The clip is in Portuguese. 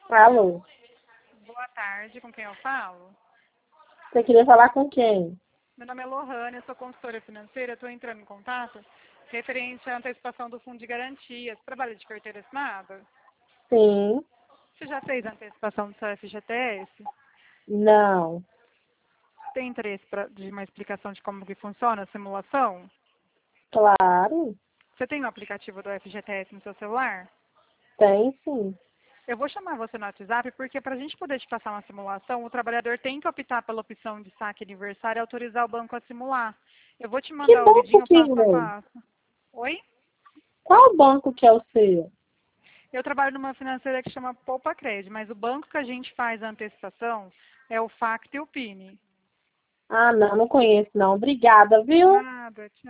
Alô, Boa tarde, com quem eu falo? você queria falar com quem? Meu nome é Lohane, eu sou consultora financeira, estou entrando em contato referente à antecipação do fundo de garantia. Você trabalha de carteira assinada? Sim, Você já fez a antecipação do seu FGTS? não, Tem interesse de uma explicação de como que funciona a simulação? claro, Você tem o aplicativo do FGTS no seu celular? tem sim. Eu vou chamar você no WhatsApp porque para a gente poder te passar uma simulação, o trabalhador tem que optar pela opção de saque aniversário e autorizar o banco a simular. Eu vou te Que mandar o banco vidinho que passo a é? passo. Oi? Qual banco que é o seu? Eu trabalho numa financeira que chama Poupa Cred, mas o banco que a gente faz a antecipação é o FACT e o PINE. Ah, não, não conheço não. Obrigada, viu? Nada, tchau.